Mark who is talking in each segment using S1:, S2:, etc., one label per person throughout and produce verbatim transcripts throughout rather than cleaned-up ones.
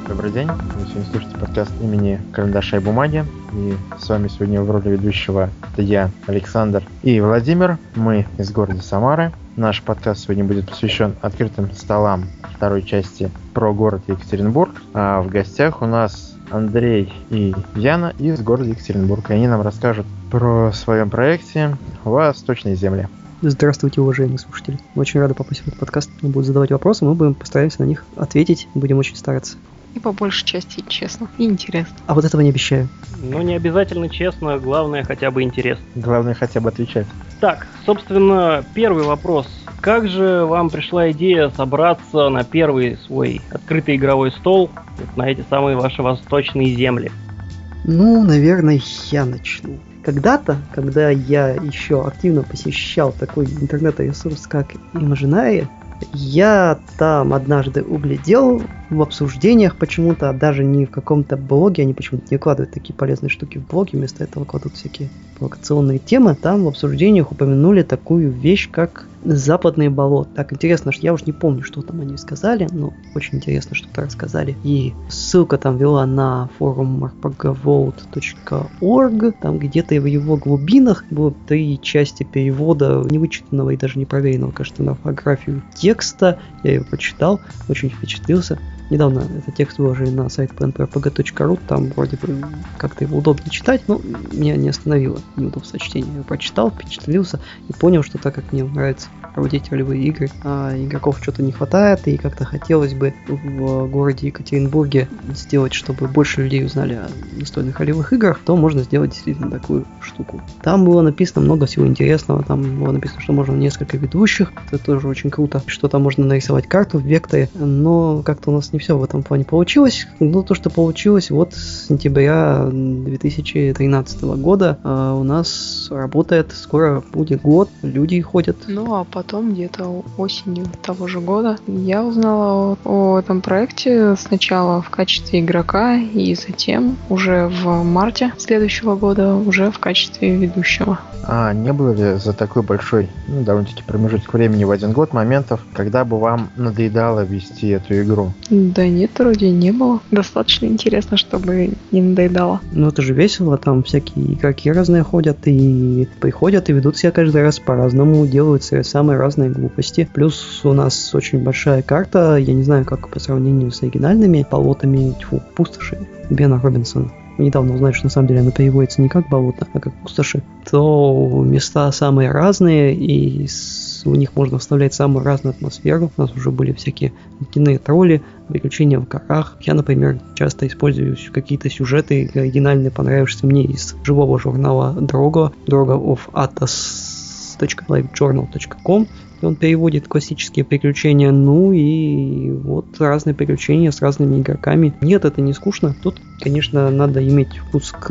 S1: Добрый день, вы сегодня слушаете подкаст имени Карандаша и Бумаги, и с вами сегодня в роли ведущего это я, Александр и Владимир, мы из города Самары. Наш подкаст сегодня будет посвящен открытым столам второй части про город Екатеринбург, а в гостях у нас Андрей и Яна из города Екатеринбург, и они нам расскажут про своем проекте «Восточные земли».
S2: Здравствуйте, уважаемые слушатели. Мы очень рады попасть в этот подкаст. Мы будем задавать вопросы, мы будем постараемся на них ответить, будем очень стараться.
S3: И по большей части честно и интересно.
S2: А вот этого не обещаю.
S4: Ну, не обязательно честно, главное хотя бы интересно.
S1: Главное хотя бы отвечать.
S4: Так, собственно, первый вопрос. Как же вам пришла идея собраться на первый свой открытый игровой стол вот на эти самые ваши восточные земли?
S2: Ну, наверное, я начну. Когда-то, когда я еще активно посещал такой интернет-ресурс, как Imaginary, я там однажды углядел в обсуждениях почему-то, даже не в каком-то блоге, они почему-то не вкладывают такие полезные штуки в блоги, вместо этого кладут всякие провокационные темы. Там в обсуждениях упомянули такую вещь, как западные болота. Так, интересно, что я уж не помню, что там они сказали, но очень интересно, что-то рассказали. И ссылка там вела на форум эр пи джи воут точка орг, там где-то в его глубинах было три части перевода невычитанного и даже не проверенного, кажется, на орфографию текста. Я его прочитал, очень впечатлился. Недавно этот текст выложили на сайт пи эн пи эр пи джи точка ру, там вроде бы как-то его удобно читать, но меня не остановило неудобство чтения. Я прочитал, впечатлился и понял, что так как мне нравится проводить ролевые игры, а игроков что-то не хватает, и как-то хотелось бы в городе Екатеринбурге сделать, чтобы больше людей узнали о настольных ролевых играх, то можно сделать действительно такую штуку. Там было написано много всего интересного, там было написано, что можно несколько ведущих, это тоже очень круто, что там можно нарисовать карту в векторе, но как-то у нас не все в этом плане получилось. Но то, что получилось, вот с сентября две тысячи тринадцатого года а у нас работает, скоро будет год, люди ходят.
S3: Ну, а потом где-то осенью того же года я узнала о, о этом проекте сначала в качестве игрока, и затем уже в марте следующего года уже в качестве ведущего.
S1: А не было ли за такой большой, ну, довольно-таки промежуток времени в один год моментов, когда бы вам надоедало вести эту игру?
S3: Да нет, вроде не было. Достаточно интересно, чтобы не надоедало.
S2: Ну это же весело, там всякие игроки разные ходят и приходят и ведут себя каждый раз по-разному, делают самые разные глупости. Плюс у нас очень большая карта, я не знаю, как по сравнению с оригинальными болотами, тьфу, пустоши Бена Робинсона. Недавно узнали, что на самом деле она переводится не как болото, а как пустоши. То места самые разные, и с... у них можно вставлять самую разную атмосферу. У нас уже были всякие ледяные тролли, приключения в горах. Я, например, часто использую какие-то сюжеты оригинальные, понравившиеся мне из живого журнала Drogo, Drogo of Athos точка live journal точка com. И он переводит классические приключения, ну и вот разные приключения с разными игроками. Нет, это не скучно. Тут, конечно, надо иметь вкус к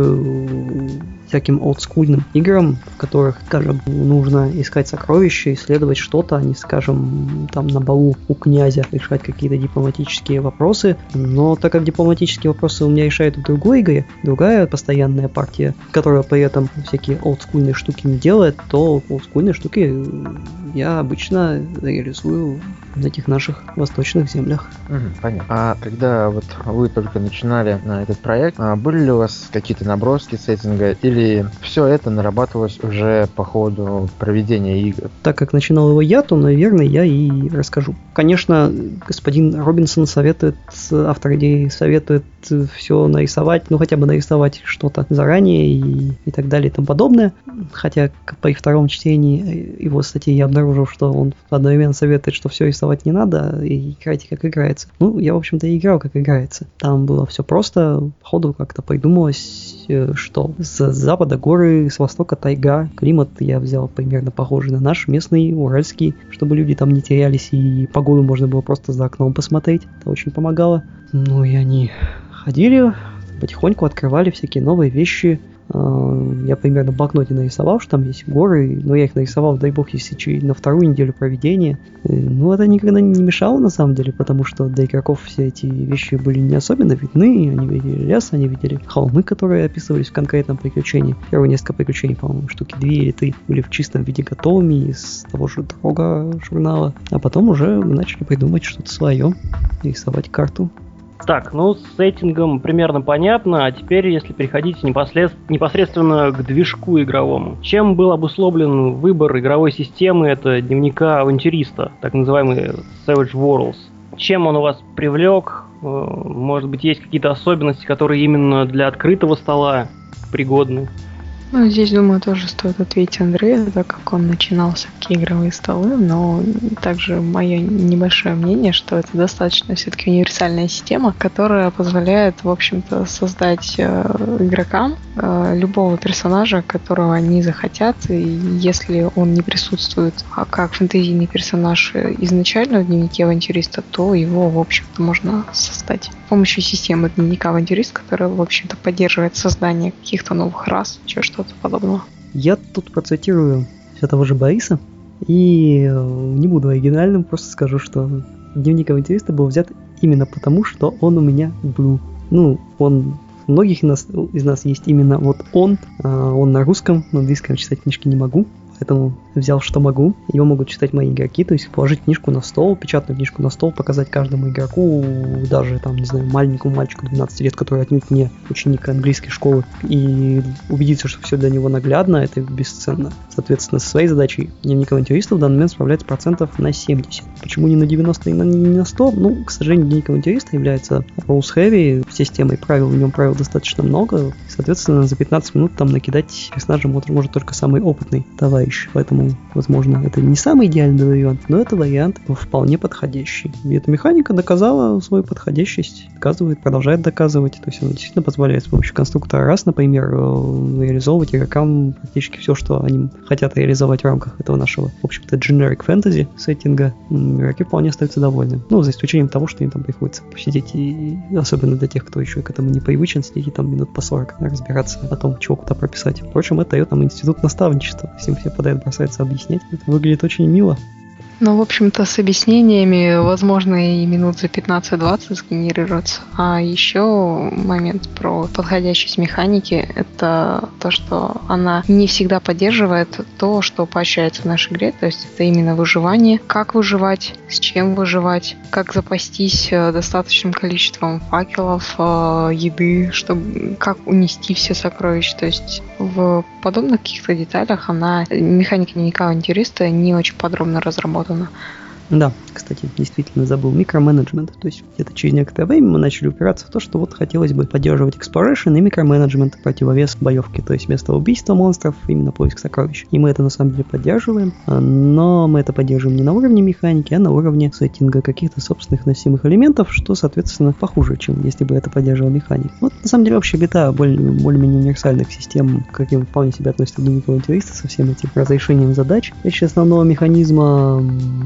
S2: всяким олдскульным играм, в которых, скажем, нужно искать сокровища, исследовать что-то, а не, скажем, там на балу у князя решать какие-то дипломатические вопросы. Но так как дипломатические вопросы у меня решают в другой игре, другая постоянная партия, которая при этом всякие олдскульные штуки не делает, то олдскульные штуки я обычно реализую на этих наших восточных землях.
S1: Угу, понятно. А когда вот вы только начинали на этот проект, были ли у вас какие-то наброски сеттинга, или все это нарабатывалось уже по ходу проведения игр?
S2: Так как начинал его я, то, наверное, я и расскажу. Конечно, господин Робинсон советует, автор идеи советует все нарисовать, ну хотя бы нарисовать что-то заранее и, и так далее и тому подобное. Хотя при втором чтении его статьи я обнаружил, что он одновременно советует, что все рисовать не надо, и играйте как играется. Ну, я, в общем-то, и играл как играется. Там было все просто, по ходу как-то придумалось, что с запада горы, с востока тайга. Климат я взял примерно похожий на наш, местный, уральский, чтобы люди там не терялись, и погоду можно было просто за окном посмотреть. Это очень помогало. Ну, и они ходили, потихоньку открывали всякие новые вещи. Я примерно в блокноте нарисовал, что там есть горы, но я их нарисовал, дай бог, если на вторую неделю проведения. Ну, это никогда не мешало, на самом деле, потому что для игроков все эти вещи были не особенно видны. Они видели лес, они видели холмы, которые описывались в конкретном приключении. Первые несколько приключений, по-моему, штуки две или три были в чистом виде готовыми из того же Drogo журнала. А потом уже мы начали придумать что-то свое, рисовать карту.
S4: Так, ну с сеттингом примерно понятно, а теперь если переходить непослед... непосредственно к движку игровому. Чем был обусловлен выбор игровой системы, это дневника авантюриста, так называемый Savage Worlds? Чем он у вас привлек? Может быть, есть какие-то особенности, которые именно для открытого стола пригодны?
S3: Ну, здесь, думаю, тоже стоит ответить Андрею, так как он начинал всякие игровые столы, но также мое небольшое мнение, что это достаточно все-таки универсальная система, которая позволяет, в общем-то, создать э, игрокам э, любого персонажа, которого они захотят, и если он не присутствует а как фэнтезийный персонаж изначально в дневнике авантюриста, то его, в общем-то, можно создать с помощью системы дневника авантюриста, которая, в общем-то, поддерживает создание каких-то новых рас, еще что-то подобного.
S2: Я тут процитирую все того же Бориса, и не буду оригинальным, просто скажу, что дневник авантюриста был взят именно потому, что он у меня был. Ну, он у многих из нас, из нас есть именно вот он, он на русском, на английском читать книжки не могу, поэтому взял, что могу. Его могут читать мои игроки, то есть положить книжку на стол, печатную книжку на стол, показать каждому игроку, даже там, не знаю, маленькому мальчику двенадцати лет, который отнюдь не ученик английской школы, и убедиться, что все для него наглядно, это бесценно. Соответственно, со своей задачей дневник авантюриста в данный момент справляется процентов на семьдесят. Почему не на девяносто и не на сто? Ну, к сожалению, дневник авантюриста является rules heavy системой правил, в нем правил достаточно много, и, соответственно, за пятнадцать минут там накидать персонажа может, может только самый опытный товарищ, поэтому возможно, это не самый идеальный вариант, но это вариант вполне подходящий. И эта механика доказала свою подходящесть, доказывает, продолжает доказывать. То есть она действительно позволяет с помощью конструктора раз, например, реализовывать игрокам практически все, что они хотят реализовать в рамках этого нашего, в общем-то, generic fantasy сеттинга. Игроки вполне остаются довольны. Ну, за исключением того, что им там приходится посидеть, и особенно для тех, кто еще к этому не привычен, сидеть там минут по сорок, разбираться о том, чего куда прописать. Впрочем, это дает нам институт наставничества. Всем все подает, бросается объяснять. Это выглядит очень мило.
S3: Ну, в общем-то, с объяснениями, возможно, и минут за пятнадцать-двадцать сгенерируется. А еще момент про подходящесть механики — это то, что она не всегда поддерживает то, что поощряется в нашей игре. То есть это именно выживание. Как выживать, с чем выживать, как запастись достаточным количеством факелов, еды, чтобы как унести все сокровища. То есть в подобных каких-то деталях она, механика дневника авантюриста, не очень подробно разработана.
S2: Да, кстати, действительно забыл микроменеджмент. То есть где-то через некоторое время мы начали упираться в то, что вот хотелось бы поддерживать exploration и микроменеджмент противовес боевки. То есть вместо убийства монстров именно поиск сокровищ. И мы это на самом деле поддерживаем, но мы это поддерживаем не на уровне механики, а на уровне сеттинга каких-то собственных носимых элементов, что, соответственно, похуже, чем если бы это поддерживал механик. Вот на самом деле вообще бета более, более-менее универсальных систем, к каким вполне себя относятся дневник авантюриста со всем этим разрешением задач, речь основного механизма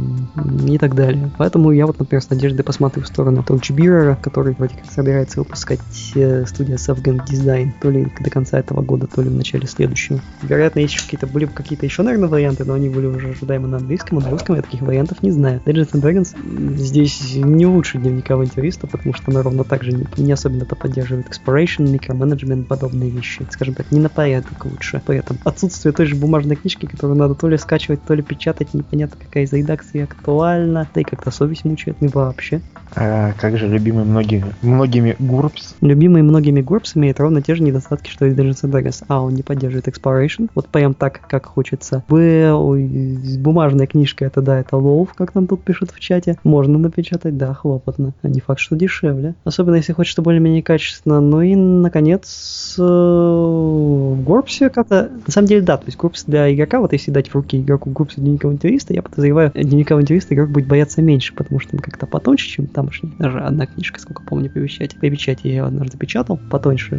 S2: и так далее. Поэтому я вот, например, с надеждой посмотрю в сторону Torchbearer, который вроде как собирается выпускать э, студия Safgang Design, то ли до конца этого года, то ли в начале следующего. Вероятно, есть еще какие-то, были какие-то еще, наверное, варианты, но они были уже ожидаемы на английском, а на русском я таких вариантов не знаю. Dungeons and Dragons здесь не лучше дневника авантюриста, потому что она ровно так же не, не особенно-то поддерживает exploration, микроменеджмент, подобные вещи. Скажем так, не на порядок лучше. При этом отсутствие той же бумажной книжки, которую надо то ли скачивать, то ли печатать, непонятно какая из редакций актуальна, да и как-то совесть мучает, и вообще.
S1: А как же любимый многими, многими гурпс?
S2: Любимый многими гурпс имеет ровно те же недостатки, что и Dungeons and Dragons. А, он не поддерживает exploration, вот прям так, как хочется. Б, ой, бумажная книжка, это да, это лов, как нам тут пишут в чате. Можно напечатать, да, хлопотно. А не факт, что дешевле. Особенно, если хочется более-менее качественно. Ну и, наконец, в гурпсе как-то... На самом деле, да, то есть гурпс для игрока, вот если дать в руки игроку гурпс дневника авантюриста, я подозреваю, дневника авантюриста игрок будет бояться меньше, потому что он как-то потоньше, чем тамошний. Даже одна книжка, сколько помню, по печати. По печати я ее однажды печатал, потоньше.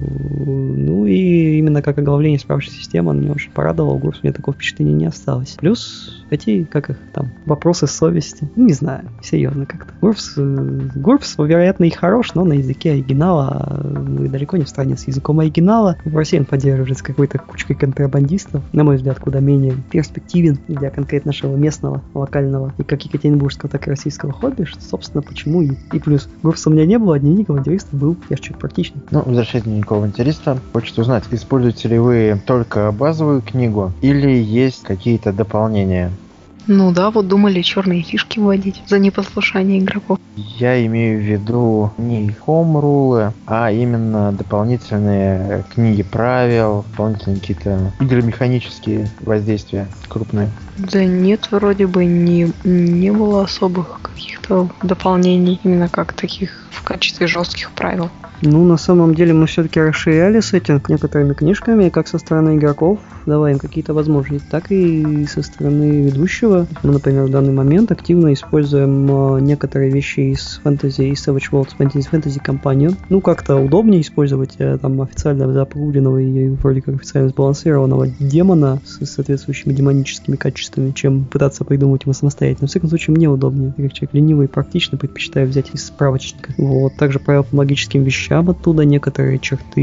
S2: Ну и именно как оглавление справочной системы он меня очень порадовал. Гурпс у меня такого впечатления не осталось. Плюс эти, как их там, вопросы совести. Ну, не знаю, серьезно как-то. Гурпс, Гурпс, вероятно, и хорош, но на языке оригинала. Мы далеко не в стране с языком оригинала. В России он поддерживается какой-то кучкой контрабандистов. На мой взгляд, куда менее перспективен для конкретно нашего местного, локального и как екатеринбургского, так и российского хобби, что, собственно, почему и, и плюс. Гурпса у меня не было, а дневник авантюриста был. Я же чуть практичный.
S1: Ну, возвращаясь к дневнику авантюриста, хочется узнать, используете ли вы только базовую книгу или есть какие-то дополнения?
S3: Ну да, вот думали черные фишки вводить за непослушание игроков.
S1: Я имею в виду не хоум-рулы, а именно дополнительные книги правил, дополнительные какие-то игромеханические воздействия крупные.
S3: Да нет, вроде бы не, не было особых каких-то дополнений, именно как таких в качестве жестких правил.
S2: Ну, на самом деле мы все-таки расширяли сеттинг некоторыми книжками, как со стороны игроков, давая им какие-то возможности, так и со стороны ведущего. Мы, например, в данный момент активно используем некоторые вещи из Fantasy, из Savage Worlds Fantasy, Fantasy компанию. Ну, как-то удобнее использовать там официально запруженного и вроде как официально сбалансированного демона с соответствующими демоническими качествами, чем пытаться придумать его самостоятельно. В всяком случае, мне удобнее. Я как человек ленивый и практично предпочитаю взять из справочника. Вот. Также правила по магическим вещам оттуда, некоторые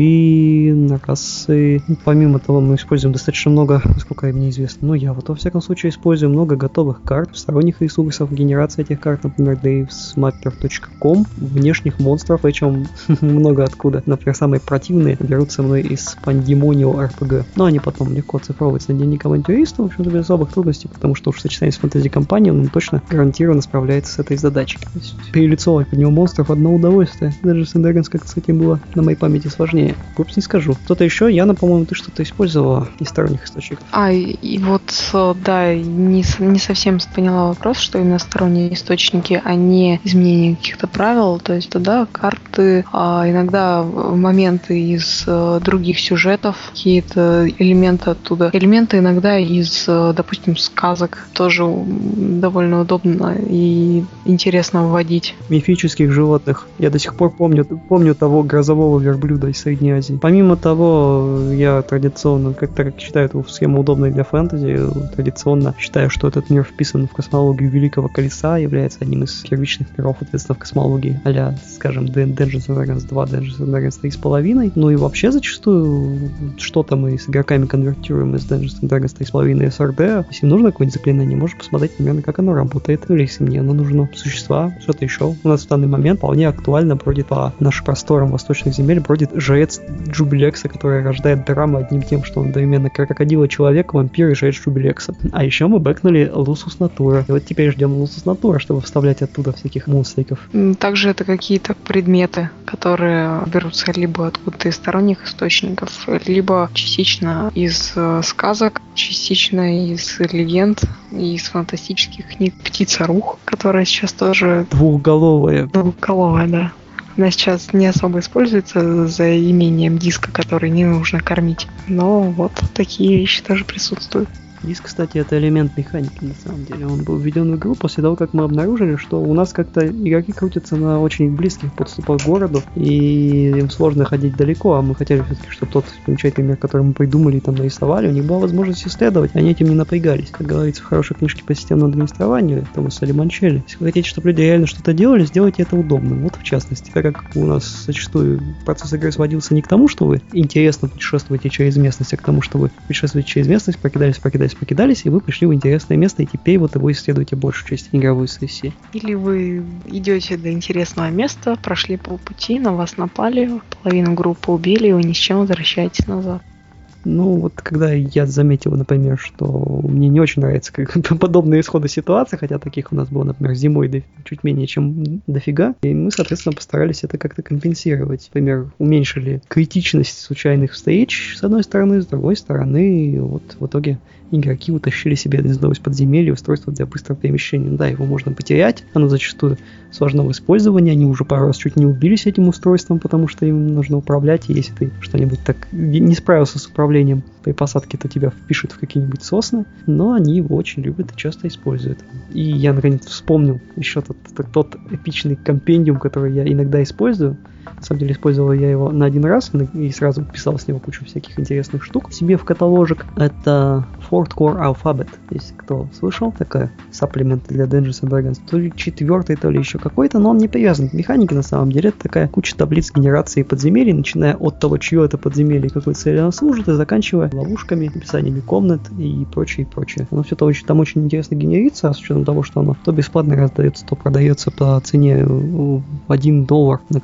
S2: черты, расы. Ну, помимо того, мы используем достаточно много, насколько мне известно, ну я вот во всяком случае использую много готовых карт, сторонних ресурсов, генерации этих карт, например, davesmapper точка ком, внешних монстров, причем много откуда. Например, самые противные берутся мной из Pandemonium ар пи джи. Но они потом легко оцифровываются на дневник авантюриста, в общем-то, без особых трудностей, потому что уж в сочетании с фэнтези-компанией он точно гарантированно справляется с этой задачей. Перелицовывать под него монстров одно удовольствие. Даже с Dragons как-то с этим было на моей памяти сложнее. Глупость не скажу. Кто-то еще? Яна, по-моему, ты что-то использовала из сторонних источников.
S3: А, и, и вот, да, не, не совсем поняла вопрос, что именно сторонние источники, а не изменение каких-то правил. То есть, да, карты, а иногда моменты из а, других сюжетов, какие-то элементы оттуда. Элементы иногда из, допустим, сказок. Тоже довольно удобно и интересно вводить.
S2: Мифических животных. Я до сих пор помню, помню того грозового верблюда из Средней Азии. Помимо того, я традиционно, как так считаю эту схему удобной для фэнтези, традиционно считаю, что этот мир вписан в космологию Великого Колеса, является одним из первичных миров, ответственно, в космологии, а-ля, скажем, Dungeons and Dragons два, Dungeons and Dragons три с половиной. Ну и вообще зачастую что-то мы с игроками конвертируем из Dungeons and Dragons три с половиной эс эр ди. Если нужно какое-нибудь заклинание, можешь посмотреть примерно, как оно работает. Или если мне оно нужно, существа, что-то еще. У нас в данный момент вполне актуально бродит по нашим просторам восточных земель, бродит жрец Джубилекса, который рождает драму одним тем, что он одновременно крокодила человек, вампир и жрец Джубилекса. А еще мы бэкнули Лусус Натура. И вот теперь ждем Лусус Натура, чтобы вставлять оттуда всяких монстриков.
S3: Также это какие-то предметы, которые берутся либо откуда-то из сторонних источников, либо частично из э, сказок, частично из легенд, из фантастических книг. Птица Рух, которая сейчас тоже...
S2: Двухголовая.
S3: Двухголовая, да. Она сейчас не особо используется за имением диска, который не нужно кормить. Но вот такие вещи тоже присутствуют.
S2: Диск, кстати, это элемент механики, на самом деле. Он был введен в игру после того, как мы обнаружили, что у нас как-то игроки крутятся на очень близких подступах к городу, и им сложно ходить далеко, а мы хотели все-таки, чтобы тот замечательный мир, который мы придумали и там нарисовали, у них была возможность исследовать, они этим не напрягались. Как говорится в хорошей книжке по системному администрированию Томаса Лимончелли, если вы хотите, чтобы люди реально что-то делали, сделайте это удобным. Вот в частности, так как у нас зачастую процесс игры сводился не к тому, что вы интересно путешествуете через местность, а к тому, что вы путешествуете через местность, покидались, покидались, покидались, и вы пришли в интересное место, и теперь вот его исследуете большую часть игровой сессии.
S3: Или вы идете до интересного места, прошли полпути, на вас напали, половину группы убили, и вы ни с чем возвращаетесь назад.
S2: Ну, вот когда я заметил, например, что мне не очень нравятся как, подобные исходы ситуации, хотя таких у нас было, например, зимой до, чуть менее, чем дофига, и мы, соответственно, постарались это как-то компенсировать. Например, уменьшили критичность случайных встреч, с одной стороны, с другой стороны, вот в итоге игроки утащили себе из одного из подземелья устройство для быстрого перемещения. Да, его можно потерять, оно зачастую сложно в использовании, они уже пару раз чуть не убились этим устройством, потому что им нужно управлять, и если ты что-нибудь так не справился с управлением при посадке, то тебя впишут в какие-нибудь сосны, но они его очень любят и часто используют. И я, наконец, вспомнил еще тот, тот, тот эпичный компендиум, который я иногда использую. На самом деле, использовал я его на один раз и сразу писал с него кучу всяких интересных штук себе в каталожик. Это Fourth Core Alphabet, если кто слышал, такая сапплимент для Dungeons and Dragons. То ли четвертый, то ли еще какой-то, но он не привязан к механике, на самом деле. Это такая куча таблиц генерации подземелий, начиная от того, чье это подземелье и какой цели оно служит, и заканчивая ловушками, описаниями комнат и прочее, и прочее. Оно все это очень, там очень интересно генерится, а с учетом того, что оно то бесплатно раздается, то продается по цене в один доллар на каком-нибудь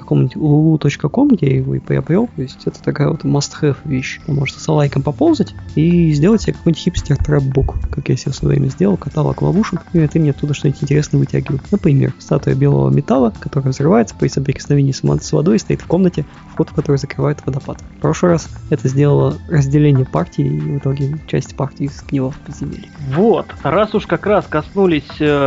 S2: лулу точка ком, где я его и приобрел. То есть это такая вот must-have вещь. Вы можете с лайком поползать и сделать себе какой-нибудь хипстер-трэп-бук, как я себе в свое время сделал, каталог ловушек, и это мне оттуда что-нибудь интересное вытягивает. Например, статуя белого металла, которая взрывается при соприкосновении с водой, стоит в комнате, вход в который закрывает водопад. В прошлый раз это сделало разделение партии, и в итоге часть партии сгнила в подземелье.
S4: Вот, раз уж как раз коснулись,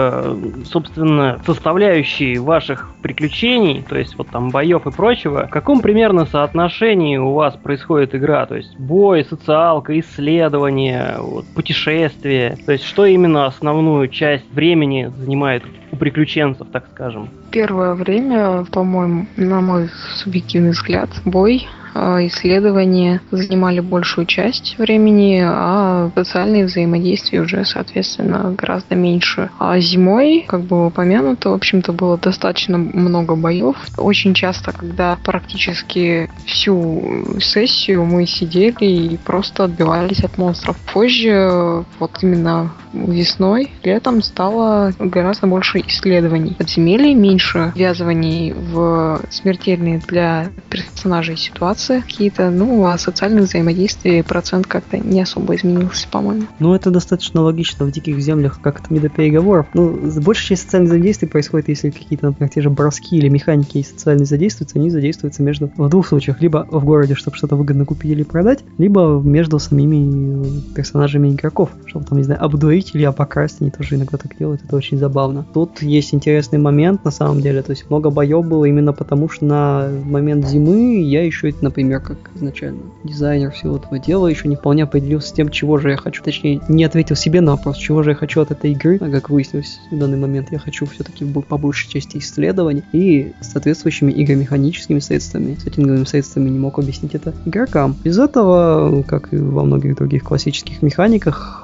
S4: собственно, составляющей ваших приключений, то есть вот там боев и прочего, в каком примерно соотношении у вас происходит игра? То есть бой, социалка, исследование, вот, путешествие, то есть что именно основную часть времени занимает у приключенцев, так скажем?
S3: Первое время, по-моему, на мой субъективный взгляд, бой, исследования занимали большую часть времени, а социальные взаимодействия уже, соответственно, гораздо меньше. А зимой, как было упомянуто, в общем-то, было достаточно много боев. Очень часто, когда практически всю сессию мы сидели и просто отбивались от монстров. Позже, вот именно весной, летом стало гораздо больше исследований подземелий, меньше ввязываний в смертельные для персонажей ситуации какие-то, ну, а социальных взаимодействий процент как-то не особо изменился, по-моему.
S2: Ну, это достаточно логично в диких землях, как-то не до переговоров. Ну, большая часть социальных взаимодействий происходит, если какие-то, например, те же броски или механики и социальные задействуются, они задействуются между, в двух случаях, либо в городе, чтобы что-то выгодно купить или продать, либо между самими персонажами игроков, чтобы там, не знаю, обдурить или обокрасть, они тоже иногда так делают, это очень забавно. Тут есть интересный момент, на самом деле, то есть много боев было именно потому, что на момент зимы я еще, например, как изначально дизайнер всего этого дела, еще не вполне определился с тем, чего же я хочу, точнее, не ответил себе на вопрос, чего же я хочу от этой игры, а как выяснилось в данный момент, я хочу все-таки по большей части исследований и соответствующими игромеханическими средствами, сеттинговыми средствами не мог объяснить это игрокам. Из этого, как и во многих других классических механиках,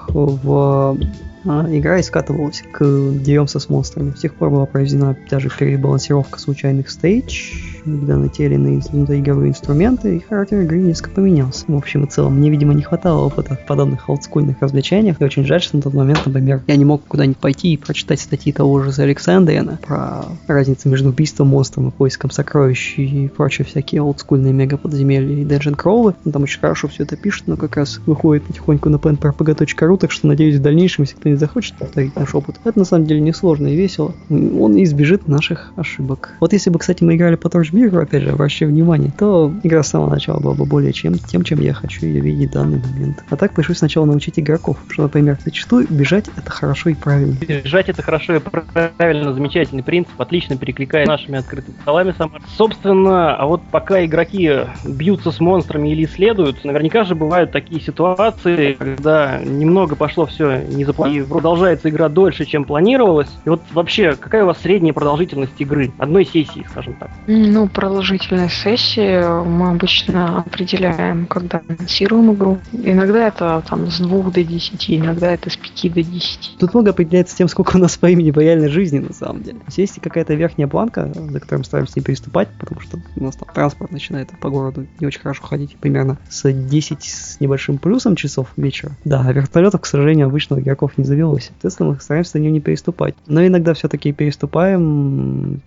S2: в игра и скатывалась к деремся с монстрами. С тех пор была проведена даже перебалансировка случайных стейдж, когда на те или иные игровые инструменты, и характер игры несколько поменялся. В общем и целом, мне, видимо, не хватало опыта в подобных олдскульных развлечениях, и очень жаль, что на тот момент, например, я не мог куда-нибудь пойти и прочитать статьи того же Александриана про разницу между убийством монстром и поиском сокровищ и прочие всякие олдскульные мега-подземелья и dungeon-кроулы. Он там очень хорошо все это пишет, но как раз выходит потихоньку на пен пи ар пи джи точка ру, так что, надеюсь, в дальнейшем, если кто-нибудь захочет повторить наш опыт, это на самом деле несложно и весело. Он избежит наших ошибок. Вот если бы, кстати, мы играли по Torchbearer, опять же, обращаю внимание, то игра с самого начала была бы более чем тем, чем я хочу ее видеть в данный момент. А так пришлось сначала научить игроков, что, например, зачастую бежать это хорошо и правильно.
S4: Бежать это хорошо и правильно, замечательный принцип, отлично перекликает нашими открытыми столами сама. Собственно, а вот пока игроки бьются с монстрами или исследуют, наверняка же бывают такие ситуации, когда немного пошло все не за план, и продолжается игра дольше, чем планировалось. И вот вообще, какая у вас средняя продолжительность игры? Одной сессии, скажем так.
S3: Ну, продолжительность сессии мы обычно определяем, когда анонсируем игру. Иногда это там с двух до десяти, иногда это с пяти до десяти.
S2: Тут много определяется тем, сколько у нас по времени по реальной жизни, на самом деле. То есть есть какая-то верхняя планка, за которой мы стараемся не переступать, потому что у нас там транспорт начинает по городу не очень хорошо ходить, примерно с десяти с небольшим плюсом часов вечера. Да, а вертолетов, к сожалению, обычно у игроков не завелось. Соответственно, мы стараемся на нее не переступать. Но иногда все-таки переступаем,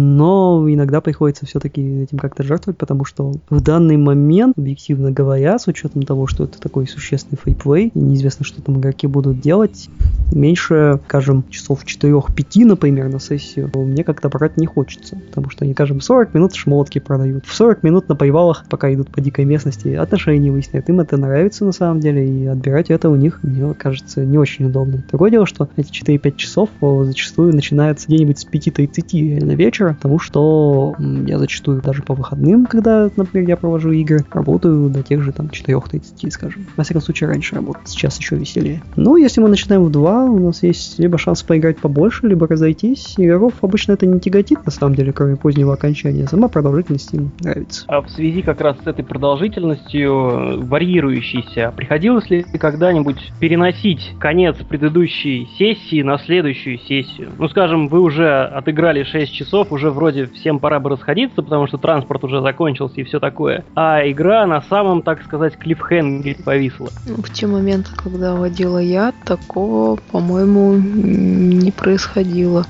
S2: но иногда приходится все-таки этим как-то жертвовать, потому что в данный момент, объективно говоря, с учетом того, что это такой существенный фриплей, и неизвестно, что там игроки будут делать, меньше, скажем, часов четыре-пять, например, на сессию, мне как-то брать не хочется, потому что они, скажем, сорок минут шмотки продают, в сорок минут на привалах, пока идут по дикой местности, отношения выясняют, им это нравится на самом деле, и отбирать это у них, мне кажется, не очень удобно. Другое дело, что эти четыре-пять часов зачастую начинаются где-нибудь с пяти тридцати на вечер, потому что я зачастую даже по выходным, когда, например, я провожу игры, работаю до тех же там четырёх тридцати, скажем. Во всяком случае, раньше работал, сейчас еще веселее. Ну, если мы начинаем в два, у нас есть либо шанс поиграть побольше, либо разойтись. Игроков обычно это не тяготит, на самом деле, кроме позднего окончания. Сама продолжительность им нравится.
S4: А в связи как раз с этой продолжительностью, варьирующейся, приходилось ли когда-нибудь переносить конец предыдущей сессии на следующую сессию? Ну, скажем, вы уже отыграли шесть часов, уже вроде всем пора бы расходиться, потому что транспорт уже закончился и все такое. А игра на самом, так сказать, клиффхенгере повисла.
S3: В те моменты, когда водила я, такого, по-моему, не происходило. А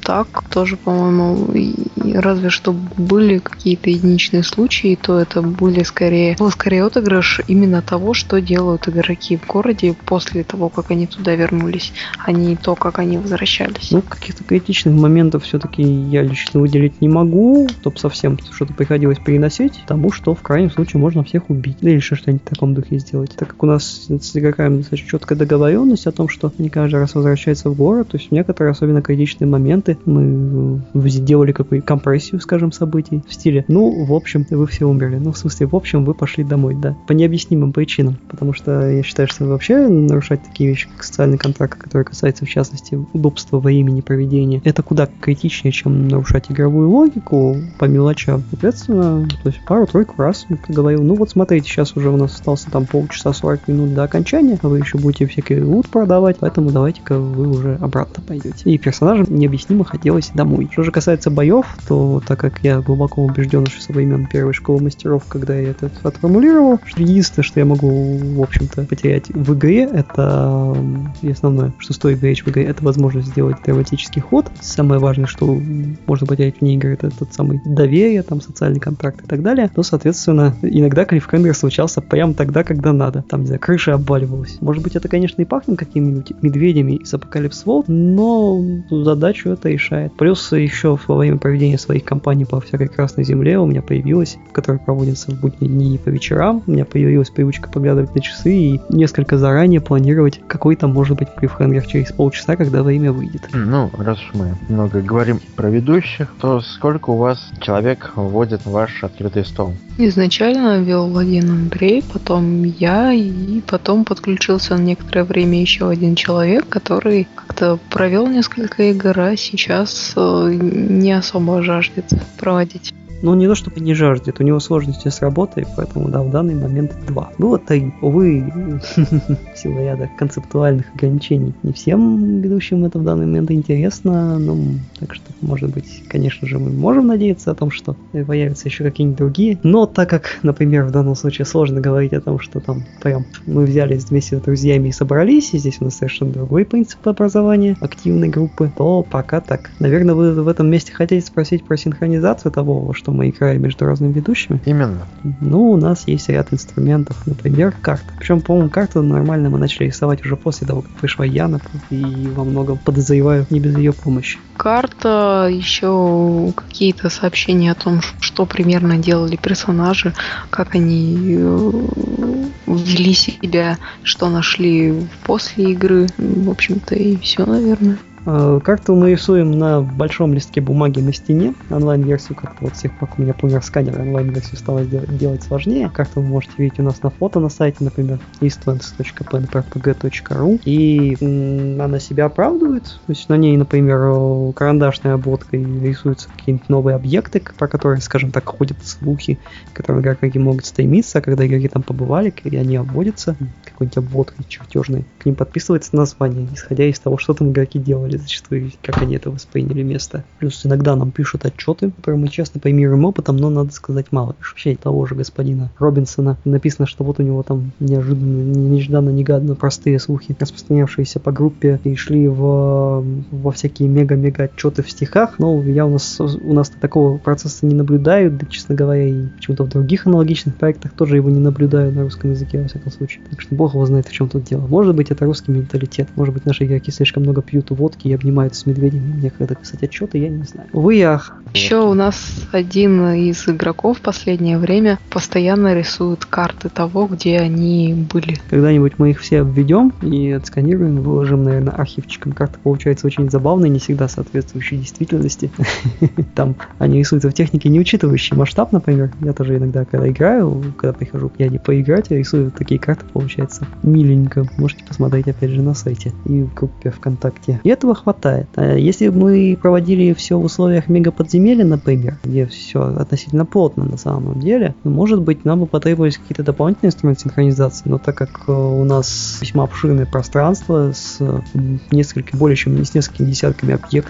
S3: так тоже, по-моему, и разве что были какие-то единичные случаи, то это были скорее, был скорее отыгрыш именно того, что делают игроки в городе после того, как они туда вернулись, а не то, как они возвращались.
S2: Ну, каких-то критичных моментов все-таки я лично выделить не могу, чтобы совсем что-то приходилось переносить, потому что в крайнем случае можно всех убить. Или еще что-нибудь в таком духе сделать. Так как у нас с игроками достаточно четкая договоренность о том, что они каждый раз возвращаются в город, то есть в некоторые особенно критичные моменты мы сделали какую-то компрессию, скажем, событий в стиле, ну, в общем, вы все умерли. Ну, в смысле, в общем, вы пошли домой, да. По необъяснимым причинам. Потому что я считаю, что вообще нарушать такие вещи, как социальный контракт, который касается, в частности, удобства во имени проведения, это куда критичнее, чем нарушать игровую логику по мелочам. Соответственно, то есть пару-тройку раз я говорил, ну вот смотрите, сейчас уже у нас остался там полчаса сорок минут до окончания, а вы еще будете всякий лут продавать, поэтому давайте-ка вы уже обратно пойдете. И персонажам необъяснимо хотелось домой. Что же касается боев, то так как я глубоко убежден, что со времен первой школы мастеров, когда я это отформулировал, что единственное, что я могу, в общем-то, потерять в игре, это и основное, что стоит беречь в игре, это возможность сделать драматический ход. Самое важное, что можно потерять вне игры, это тот самый доверие, там, социальный контракт и так далее. То, соответственно, иногда клиффхенгер случался прямо тогда, когда надо. Там, не знаю, крыша обваливалась. Может быть, это, конечно, и пахнет какими-нибудь медведями из Apocalypse World, но задачу это решает. Плюс еще во время проведения своих кампаний по всякой Красной Земле у меня появилась, в которой проводятся в будние дни и по вечерам, у меня появилась привычка поглядывать на часы и несколько заранее планировать, какой там может быть клиффхенгер через полчаса, когда время выйдет.
S1: Ну, раз уж мы много говорим про ведущих, то сколько у вас человек вводит в ваш открытый стол?
S3: Изначально вел один Андрей, потом я, и потом подключился на некоторое время еще один человек, который как-то провел несколько игр, а сейчас э, не особо жаждет проводить.
S2: Но не то, чтобы не жаждет, у него сложности с работой, поэтому, да, в данный момент два. Было три. Увы, в силу ряда концептуальных ограничений. Не всем ведущим это в данный момент интересно, ну, так что, может быть, конечно же, мы можем надеяться о том, что появятся еще какие-нибудь другие. Но так как, например, в данном случае сложно говорить о том, что там прям мы взялись вместе с друзьями и собрались, и здесь у нас совершенно другой принцип образования активной группы, то пока так. Наверное, вы в этом месте хотите спросить про синхронизацию того, что мы играем между разными ведущими.
S1: Именно.
S2: Ну, у нас есть ряд инструментов, например, карта. Причем, по-моему, карту нормально мы начали рисовать уже после того, как вышла Яна, и во многом подозреваю не без ее помощи.
S3: Карта, еще какие-то сообщения о том, что примерно делали персонажи, как они вели себя, что нашли после игры. В общем-то, и все, наверное.
S2: Карту мы рисуем на большом листке бумаги на стене. Онлайн-версию как-то вот с тех пор у меня помер сканер, онлайн-версию стало делать, делать сложнее. Карту вы можете видеть у нас на фото на сайте, например, eastlands точка пи эн пи ар пи джи точка ру. И м- она себя оправдывает. То есть на ней, например, карандашной обводкой рисуются какие-нибудь новые объекты, про которые, скажем так, ходят слухи, к которым игроки могут стремиться, а когда игроки там побывали, и они обводятся какой-нибудь обводкой чертежной, к ним подписывается название, исходя из того, что там игроки делали зачастую, как они это восприняли место. Плюс иногда нам пишут отчеты, которые мы честно поймируем опытом, но надо сказать мало. Вообще того же господина Робинсона написано, что вот у него там неожиданно, нежданно-негаданно простые слухи, распространявшиеся по группе и шли в, во всякие мега-мега отчеты в стихах, но я у нас, у нас такого процесса не наблюдаю, да, честно говоря, и почему-то в других аналогичных проектах тоже его не наблюдаю на русском языке, во всяком случае. Так что бог его знает, в чем тут дело. Может быть, это русский менталитет, может быть, наши игроки слишком много пьют водки и обнимаются с медведями. Мне когда писать отчеты, я не знаю. Увы, ах.
S3: Еще у нас один из игроков в последнее время постоянно рисует карты того, где они были.
S2: Когда-нибудь мы их все обведем и отсканируем, выложим, наверное, архивчиком. Карта получается очень забавной, не всегда соответствующей действительности. Там они рисуются в технике, не учитывающей масштаб, например. Я тоже иногда, когда играю, когда прихожу к Яне поиграть, я рисую такие карты, получается миленько. Можете посмотреть, опять же, на сайте и в группе ВКонтакте. И этого хватает. Если бы мы проводили все в условиях мегаподземелья, например, где все относительно плотно на самом деле, может быть, нам бы потребовались какие-то дополнительные инструменты синхронизации, но так как у нас весьма обширное пространство с несколькими, более чем с несколькими десятками объектов,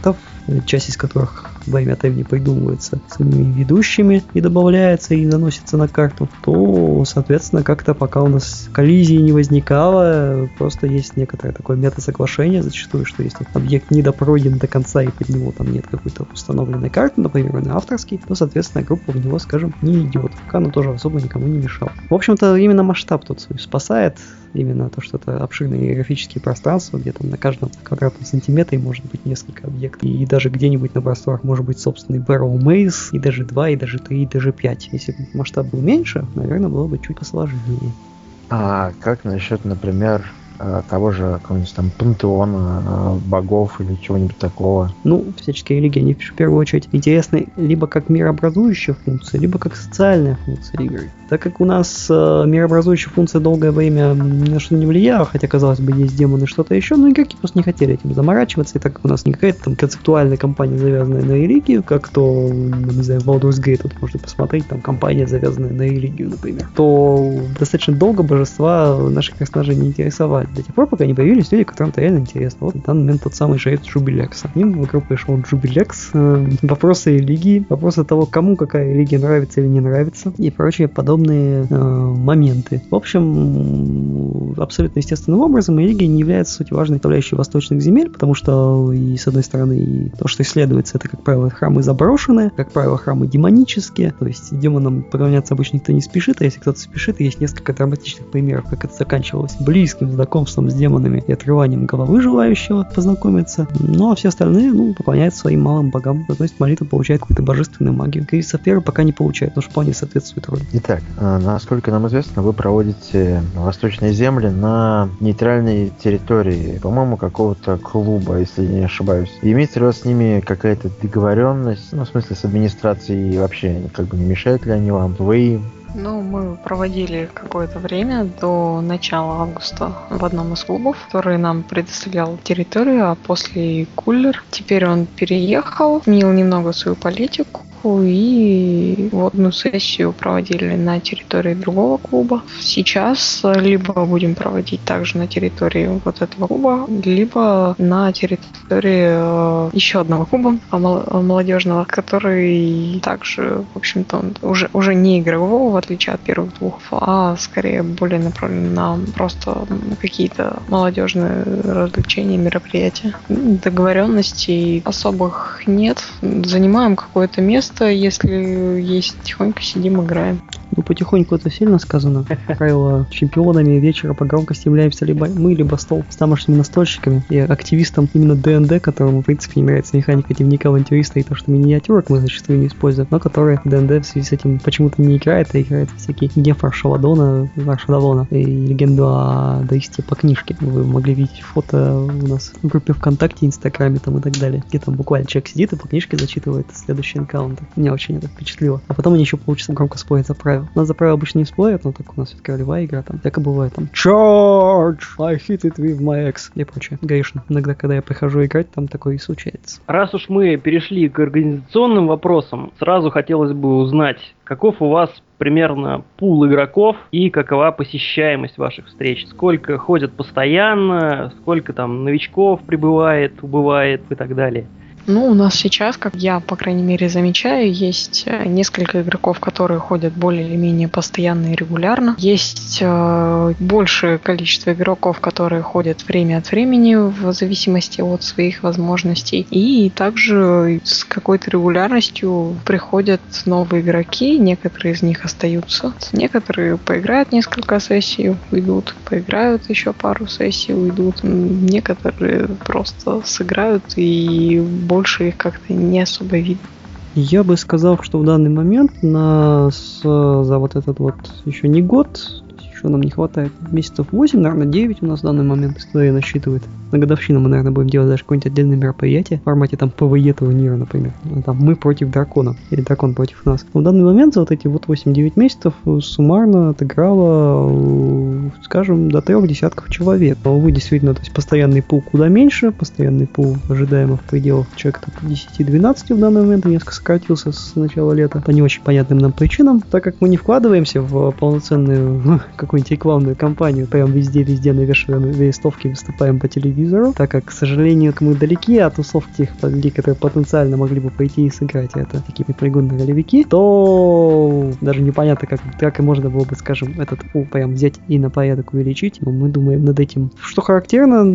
S2: часть из которых во имя времени придумывается самими ведущими и добавляется и наносится на карту, то, соответственно, как-то пока у нас коллизии не возникало, просто есть некоторое такое мета-соглашение зачастую, что если объект не допройден до конца и под него там нет какой-то установленной карты, например, он авторский, то, соответственно, группа в него, скажем, не идет. Пока оно тоже особо никому не мешало. В общем-то, именно масштаб тут спасает. Именно то, что это обширные графические пространства, где там на каждом квадратном сантиметре может быть несколько объектов. И даже где-нибудь на просторах может быть собственный Barrow Maze, и даже два, и даже три, и даже пять. Если бы масштаб был меньше, наверное, было бы чуть посложнее.
S1: А как насчет, например, того же какого-нибудь там пантеона богов или чего-нибудь такого?
S2: Ну, всяческие религии, они в первую очередь интересны либо как мирообразующая функция, либо как социальная функция игры. Так как у нас э, мирообразующая функция долгое время ни на что не влияла, хотя, казалось бы, есть демоны, что-то еще, но игроки просто не хотели этим заморачиваться, и так как у нас не какая-то там концептуальная компания, завязанная на религию, как то, не знаю, в Baldur's Gate, тут можно посмотреть, там компания, завязанная на религию, например, то достаточно долго божества наших персонажей не интересовали. До тех пор, пока не появились люди, которым это реально интересно. Вот в данный момент тот самый жрец Джубилекс. К ним в игру пришел Джубилекс. Э, вопросы религии, вопросы того, кому какая религия нравится или не нравится, и прочие подобные э, моменты. В общем, абсолютно естественным образом религия не является суть важной составляющей восточных земель, потому что, и с одной стороны, и то, что исследуется, это, как правило, храмы заброшенные, как правило, храмы демонические, то есть демонам поклоняться обычно никто не спешит, а если кто-то спешит, есть несколько драматичных примеров, как это заканчивалось близким знакомством с демонами и отрыванием головы желающего познакомиться. Ну, а все остальные, ну, поклоняются своим малым богам. То есть молитва получает какую-то божественную магию. Кризис Аферы пока не получает, но вполне соответствует роли.
S1: Итак, насколько нам известно, вы проводите восточные земли на нейтральной территории, по-моему, какого-то клуба, если я не ошибаюсь. И имеется ли у вас с ними какая-то договоренность, ну, в смысле, с администрацией вообще, как бы не мешают ли они вам? Вы
S3: Ну, мы проводили какое-то время до начала августа в одном из клубов, который нам предоставлял территорию, а после Кулер. Теперь он переехал, сменил немного свою политику, и вот одну сессию проводили на территории другого клуба. Сейчас либо будем проводить также на территории вот этого клуба, либо на территории э, еще одного клуба молодежного, который также, в общем-то, уже, уже не игрового, в отличие от первых двух, а скорее более направлен на просто какие-то молодежные развлечения, мероприятия. Договоренностей особых нет. Занимаем какое-то место, если есть, тихонько сидим, играем.
S2: Ну, потихоньку это сильно сказано. Как правило, чемпионами вечера по громкости являемся либо мы, либо стол с тамошними настольщиками и активистом именно ди энд ди, которому, в принципе, не нравится механика дневника авантюриста и то, что миниатюрок мы зачастую не используем, но которые ди энд ди в связи с этим почему-то не играет, а играет всякие Гефа Шаладона, Шадавона и легенду о Доисте по книжке. Вы могли видеть фото у нас в группе ВКонтакте, Инстаграме там и так далее, где там буквально человек сидит и по книжке зачитывает следующий энкаунтер. Меня очень это впечатлило. А потом они еще получится громко спорить за правила. У нас за правила обычно не спорят, но так у нас все-таки ролевая игра, там всяко бывает там Charge! I hit it with my ex и прочее. Грешно. Иногда, когда я прихожу играть, там такое и случается.
S4: Раз уж мы перешли к организационным вопросам, сразу хотелось бы узнать, каков у вас примерно пул игроков и какова посещаемость ваших встреч? Сколько ходят постоянно, сколько там новичков прибывает, убывает и так далее?
S3: Ну, у нас сейчас, как я, по крайней мере, замечаю, есть несколько игроков, которые ходят более или менее постоянно и регулярно. Есть э, большее количество игроков, которые ходят время от времени в зависимости от своих возможностей. И также с какой-то регулярностью приходят новые игроки, некоторые из них остаются. Некоторые поиграют несколько сессий, уйдут, поиграют еще пару сессий, уйдут. Некоторые просто сыграют и больше их как-то не особо видно.
S2: Я бы сказал, что в данный момент нас за вот этот вот еще не год, еще нам не хватает месяцев восемь, наверное, девять у нас в данный момент история насчитывает. На годовщину мы, наверное, будем делать даже какое-нибудь отдельное мероприятие в формате там ПВЕ турнира, например. Там мы против дракона, или дракон против нас. Но в данный момент за вот эти вот восемь-девять месяцев суммарно отыграло, скажем, до трех десятков человек. Но вы действительно, то есть постоянный пул куда меньше, постоянный пул ожидаемо в пределах человек десять-двенадцать в данный момент, несколько сократился с начала лета по не очень понятным нам причинам, так как мы не вкладываемся в полноценную какую какую-нибудь рекламную кампанию, прям везде-везде навешиваем листовки, выступаем по телевизору, так как, к сожалению, мы далеки от тусовки тех людей, которые потенциально могли бы пойти и сыграть это, такие полигонные ролевики, то даже непонятно, как, как и можно было бы, скажем, этот пул прям взять и на порядок увеличить, но мы думаем над этим. Что характерно,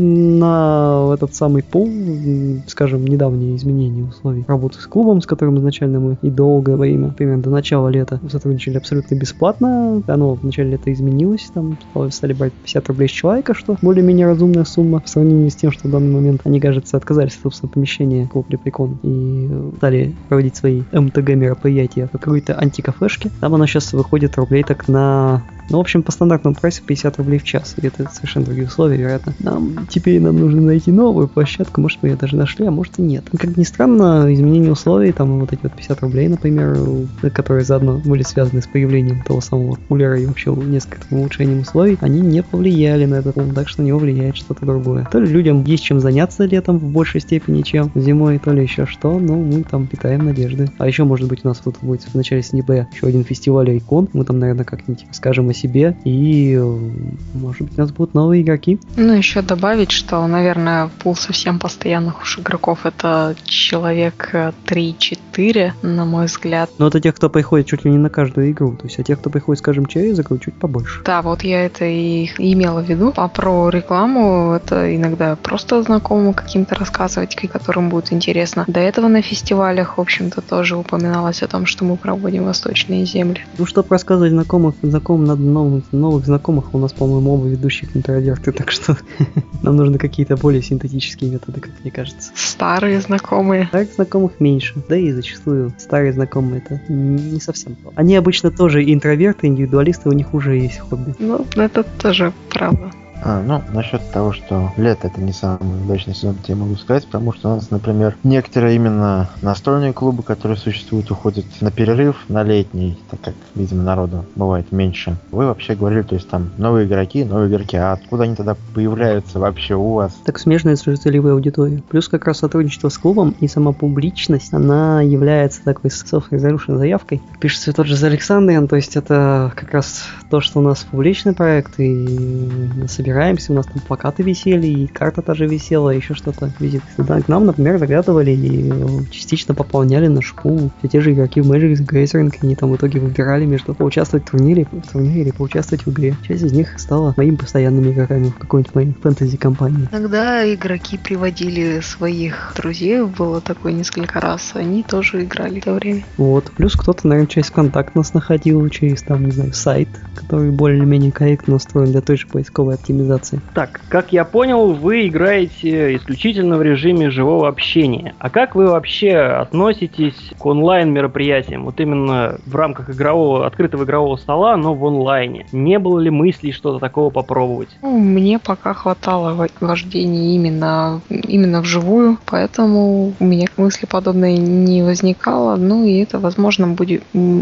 S2: на этот самый пул, скажем, недавние изменения условий работы с клубом, с которым изначально мы и долгое время, примерно до начала лета, сотрудничали абсолютно бесплатно. Оно в начале лета изменилось, там стали брать пятьдесят рублей с человека, что более-менее разумная сумма в сравнении с тем, что в данный момент они, кажется, отказались, собственно, помещения клуб Лепрекон и стали проводить свои эм тэ гэ мероприятия в какой-то антикафешке. Там оно сейчас выходит рублей так на... Ну, в общем, по стандартному прайсу пятьдесят рублей в час. И это совершенно другие условия, вероятно. Нам теперь нам нужно найти новую площадку. Может, мы ее даже нашли, а может и нет. Ну, как ни странно, изменение условий, там вот эти вот пятьдесят рублей, например, которые заодно были связаны с появлением того самого кулера и вообще нескольким улучшением условий, они не повлияли на этот пункт, так что на него влияет что-то другое. То ли людям есть чем заняться летом в большей степени, чем зимой, то ли еще что, но мы там питаем надежды. А еще, может быть, у нас тут будет в начале сентября еще один фестиваль Айкон. Мы там, наверное, как-нибудь скажем о себе, и, может быть, у нас будут новые игроки.
S3: Ну, еще добавить, что, наверное, пул совсем постоянных уж игроков это человек три-четыре, на мой взгляд.
S2: Но это те, кто приходит чуть ли не на каждую игру, то есть, а те, кто приходит, скажем, через игру, чуть побольше.
S3: Да, вот я это и имела в виду. А про рекламу это иногда просто знакомым каким-то рассказывать, которым будет интересно. До этого на фестивалях, в общем-то, тоже упоминалось о том, что мы проводим восточные земли.
S2: Ну, чтобы рассказывать знакомых, знакомым надо новых, новых знакомых, у нас, по-моему, оба ведущих интроверты, так что нам нужны какие-то более синтетические методы, как мне кажется.
S3: Старые знакомые.
S2: Старых знакомых меньше, да и зачастую старые знакомые это не совсем то. Они обычно тоже интроверты, индивидуалисты, у них уже есть хобби.
S3: Ну, это тоже правда.
S1: А, ну, насчет того, что лето это не самый удачный сезон, я могу сказать, потому что у нас, например, некоторые именно настольные клубы, которые существуют, уходят на перерыв на летний, так как, видимо, народу бывает меньше. Вы вообще говорили, то есть там новые игроки, новые игроки, а откуда они тогда появляются вообще у вас?
S2: Так смежная с целевой аудиторией. Плюс как раз сотрудничество с клубом и сама публичность, она является такой self-resolution заявкой. Пишется тот же за Александриан, то есть это как раз то, что у нас публичный проект, и собираемся, у нас там плакаты висели, и карта тоже висела, еще что-то висит. Да, к нам, например, заглядывали и частично пополняли наш пул. Все те же игроки в Magic the Gathering, они там в итоге выбирали между поучаствовать в турнире, в турнире или поучаствовать в игре. Часть из них стала моими постоянными игроками в какой-нибудь моей фэнтези-компании.
S3: Иногда игроки приводили своих друзей, было такое несколько раз, они тоже играли в то время.
S2: Вот, плюс кто-то, наверное, через контакт нас находил, через там, не знаю, сайт, который более-менее корректно настроен для той же поисковой оптимизации.
S4: Так, как я понял, вы играете исключительно в режиме живого общения. А как вы вообще относитесь к онлайн-мероприятиям? Вот именно в рамках игрового, открытого игрового стола, но в онлайне. Не было ли мыслей что-то такого попробовать?
S3: Ну, мне пока хватало вождения именно, именно вживую, поэтому у меня мысли подобные не возникало. Ну и это, возможно, будет,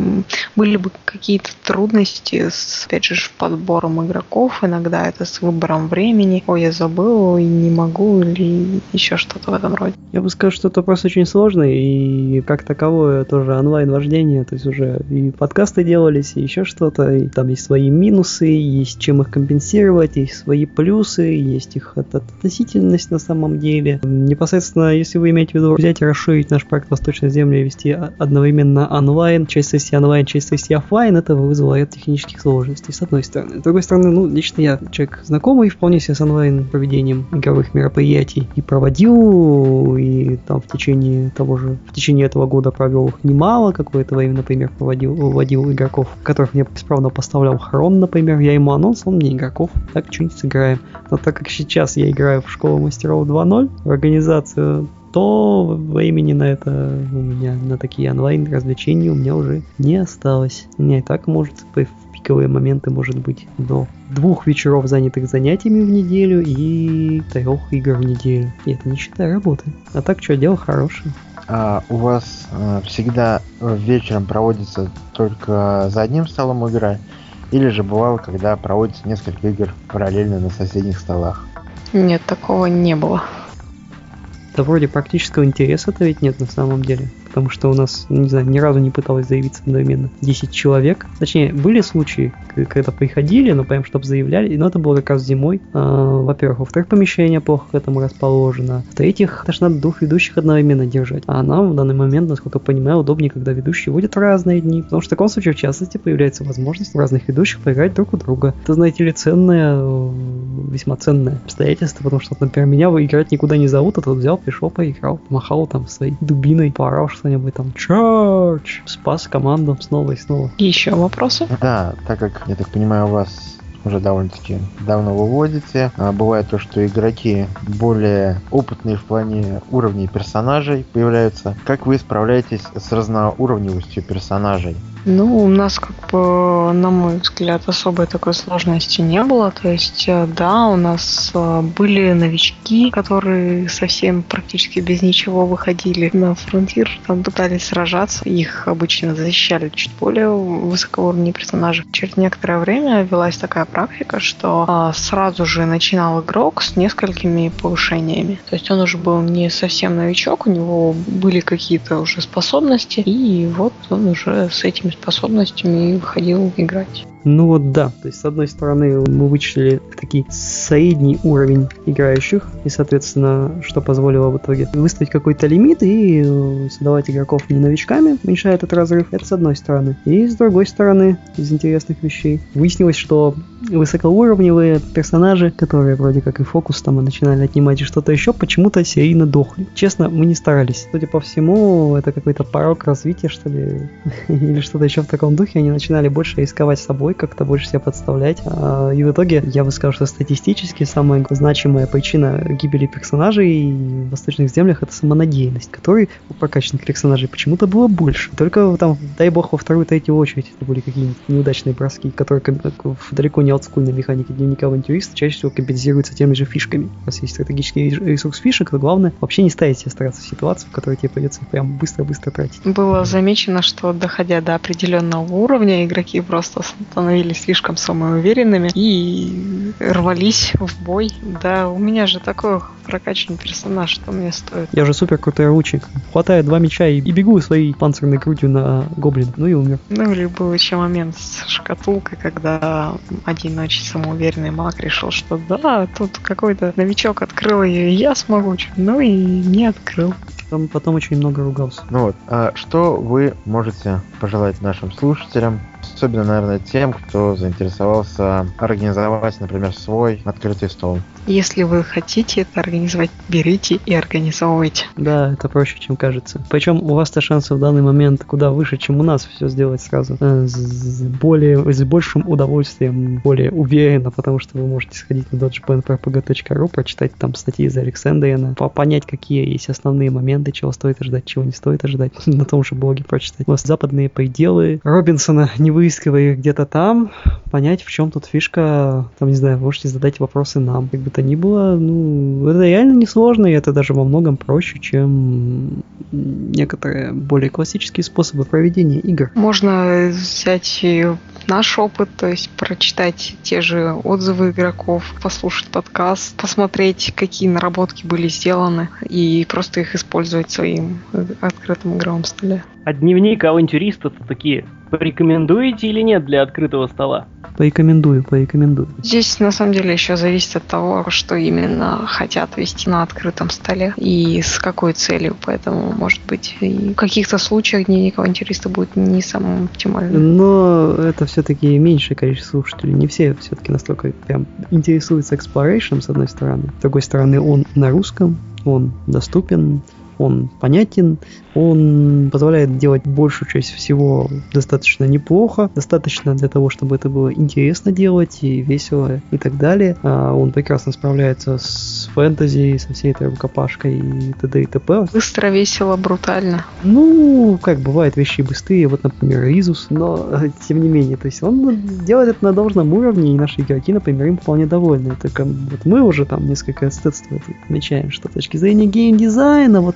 S3: были бы какие-то трудности с, опять же, подбором игроков. Иногда это с выбором времени. Ой, я забыл, и не могу, или еще что-то в этом роде.
S2: Я бы сказал, что это просто очень сложно, и как таковое тоже онлайн-вождение, то есть уже и подкасты делались, и еще что-то, и там есть свои минусы, есть чем их компенсировать, есть свои плюсы, есть их относительность на самом деле. Непосредственно, если вы имеете в виду взять и расширить наш проект «Восточная земля» и вести одновременно онлайн, часть сессии онлайн, часть сессии офлайн, это вызвало ряд технических сложностей, с одной стороны. С другой стороны, ну, лично я человек знакомый вполне себе с онлайн-проведением игровых мероприятий и проводил, и там в течение того же, в течение этого года провел их немало, какое-то время, например, проводил, выводил игроков, которых мне бесправно поставлял Хрон, например, я ему анонс, он мне игроков, так что-нибудь сыграем. Но так как сейчас я играю в школу мастеров два ноль, в организацию, то времени на это у меня, на такие онлайн-развлечения у меня уже не осталось. У меня и так может в пиковые моменты может быть до двух вечеров, занятых занятиями в неделю, и трех игр в неделю. И это не считая работы. А так что, дело хорошее.
S1: А у вас э, всегда вечером проводится только за одним столом игра? Или же бывало, когда проводится несколько игр параллельно на соседних столах?
S3: Нет, такого не было.
S2: Да вроде практического интереса-то ведь нет на самом деле. потому что у нас, не знаю, ни разу не пыталось заявиться одновременно десять человек. Точнее, были случаи, когда приходили, но прям чтобы заявляли, но это было как раз зимой. А, во-первых. Во-вторых, помещение плохо к этому расположено. В-третьих, даже надо двух ведущих одновременно держать. А нам в данный момент, насколько я понимаю, удобнее, когда ведущие водят в разные дни. Потому что в таком случае, в частности, появляется возможность у разных ведущих поиграть друг у друга. Это, знаете ли, ценное, весьма ценное обстоятельство, потому что, например, меня играть никуда не зовут, а тут взял, пришел, поиграл, махал там своей дубиной, поорал что-нибудь там. Чарч! Спас команду снова и снова.
S3: Еще вопросы?
S1: Да, так как, я так понимаю, у вас уже довольно-таки давно выводите. А бывает то, что игроки более опытные в плане уровней персонажей появляются. Как вы справляетесь с разноуровневостью персонажей?
S3: Ну, у нас, как бы, на мой взгляд, особой такой сложности не было. То есть, да, у нас были новички, которые совсем практически без ничего выходили на фронтир, там пытались сражаться. Их обычно защищали чуть более высокоуровневые персонажи. Через некоторое время велась такая практика, что а, сразу же начинал игрок с несколькими повышениями. То есть он уже был не совсем новичок, у него были какие-то уже способности, и вот он уже с этими способностями выходил играть.
S2: Ну вот да, то есть с одной стороны мы вычислили такой средний уровень играющих, и соответственно, что позволило в итоге выставить какой-то лимит и создавать игроков не новичками, уменьшая этот разрыв, это с одной стороны. И с другой стороны, из интересных вещей, выяснилось, что высокоуровневые персонажи, которые вроде как и фокус там и начинали отнимать и что-то еще, почему-то серийно дохли. Честно, мы не старались. Судя по всему, это какой-то порог развития, что ли, или что-то еще в таком духе. Они начинали больше рисковать собой, как-то больше себя подставлять. И в итоге, я бы сказал, что статистически самая значимая причина гибели персонажей в Восточных землях — это самонадеянность, которой у прокачанных персонажей почему-то было больше. Только там, дай бог, во вторую-третью очередь это были какие-нибудь неудачные броски, которые далеко не олдскульной механики дневника авантюриста чаще всего компенсируются теми же фишками. Раз есть стратегический ресурс фишек, то главное вообще не ставить себя стараться в ситуацию, в которой тебе придется прям быстро-быстро тратить.
S3: Было замечено, что доходя до определенного уровня, игроки просто становились слишком самоуверенными и рвались в бой. Да, у меня же такой прокачанный персонаж, что мне стоит.
S2: Я же супер крутой ручник. Хватает два меча и, и бегу своей панцирной грудью на гоблин. Ну и умер.
S3: Ну или был еще момент с шкатулкой, когда один очень самоуверенный маг решил, что да, тут какой-то новичок открыл ее, и я смогу. Ну и не открыл.
S2: Там потом очень много ругался.
S1: Ну вот, а что вы можете пожелать нашим слушателям, особенно, наверное, тем, кто заинтересовался организовать, например, свой открытый стол?
S3: Если вы хотите это организовать, берите и организовывайте.
S2: Да, это проще, чем кажется. Причем у вас-то шансы в данный момент куда выше, чем у нас все сделать сразу. С, более, с большим удовольствием, более уверенно, потому что вы можете сходить на доджбен точка ар пи джи точка ру, прочитать там статьи за Александриана, понять, какие есть основные моменты, чего стоит ожидать, чего не стоит ожидать. На том же блоге прочитать. У вас западные пределы Робинсона, не выискивая их где-то там, понять, в чем тут фишка, там, не знаю, можете задать вопросы нам. Как бы то ни было, ну, это реально несложно, и это даже во многом проще, чем некоторые более классические способы проведения игр.
S3: Можно взять наш опыт, то есть прочитать те же отзывы игроков, послушать подкаст, посмотреть, какие наработки были сделаны, и просто их использовать в своем открытом игровом столе.
S4: А дневник авантюриста-то такие порекомендуете или нет для открытого стола?
S2: Порекомендую, порекомендую.
S3: Здесь на самом деле еще зависит от того, что именно хотят вести на открытом столе и с какой целью. Поэтому, может быть, и в каких-то случаях дневник авантюриста будет не самым оптимальным.
S2: Но это все-таки меньшее количество слушателей. Не все все-таки настолько прям интересуются exploration, с одной стороны. С другой стороны, он на русском, он доступен, он понятен, он позволяет делать большую часть всего достаточно неплохо, достаточно для того, чтобы это было интересно делать и весело и так далее. А он прекрасно справляется с фэнтези, со всей этой рукопашкой и т.д. и т.п.
S3: Быстро, весело, брутально.
S2: Ну, как бывает, вещи быстрее, вот, например, Ризус, но тем не менее, то есть он делает это на должном уровне, и наши игроки, например, им вполне довольны. Только вот мы уже там несколько эстетств отмечаем, что с точки зрения геймдизайна, вот